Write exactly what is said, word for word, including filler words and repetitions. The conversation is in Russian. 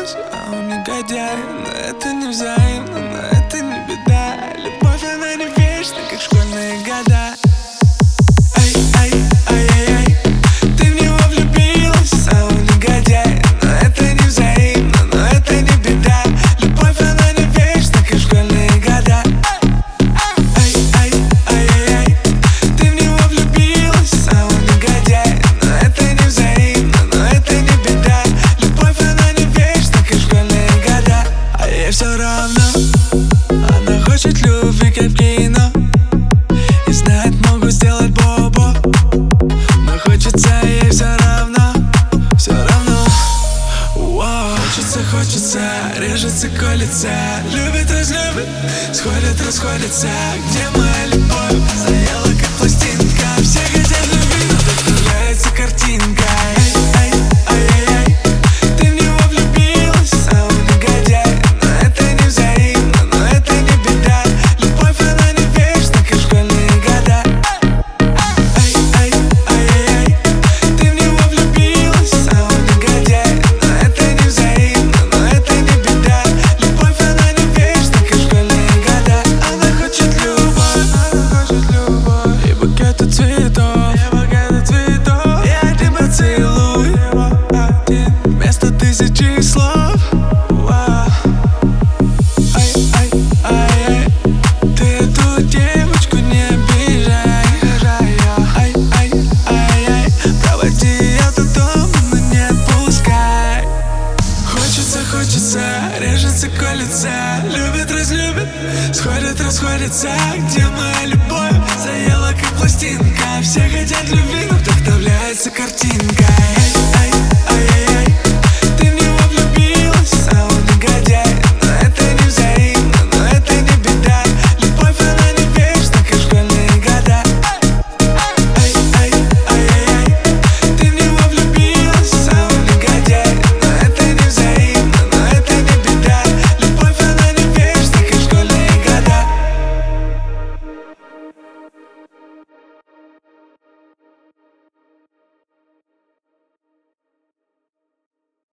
влюбилась, а он негодяй. Но это не взаимно, но это не беда. Любовь, она не вечна, как школьные года. Ай, ай, ай, ай, ай. Ты в него влюбилась, а он негодяй. Но это не взаимно, но это не беда. Любовь, она не вечна, как школьные года. Ай, ай, ай, ай, ай. Ты в него влюбилась, а он негодяй. Но это не взаимно, но это не беда. Любовь, она не вечна, как школьные года. А ей все равно, она хочет любви, как в кино. И знает, могу сделать бобо. Но хочется ей все равно, все равно. Уоу. Хочется, хочется, режется, колется. Любит, разлюбит, сходит, расходится. Где моя любовь? Заела, как пластинка. Все хотят любви, но вдохновляется картинкой. Ай, ай, ай, ай. Ты в него влюбилась, а он негодяй. Но это не взаимно, но это не беда. Любовь, она не вечна, как школьные года. Ай, ай, ай, ай, ай. Ты в него влюбилась, а он негодяй. Но это не взаимно, но это не беда. Любовь, она не вечна, как школьные года. Она хочет любовь, она хочет любовь. И букеты цветов, и букеты цветов. И один поцелуй, один вместо тысячи слов. Вау. Ай, ай, ай, ай. Ты эту девочку не обижай. Ай, ай, ай, ай. Проводи ее до дома, но не отпускай. Хочется, хочется, режется, колется. Любит, разлюбит, сходит, расходится. Где моя любовь? Заела, как пластинка. Все хотят любви, но вдохновляется картинка.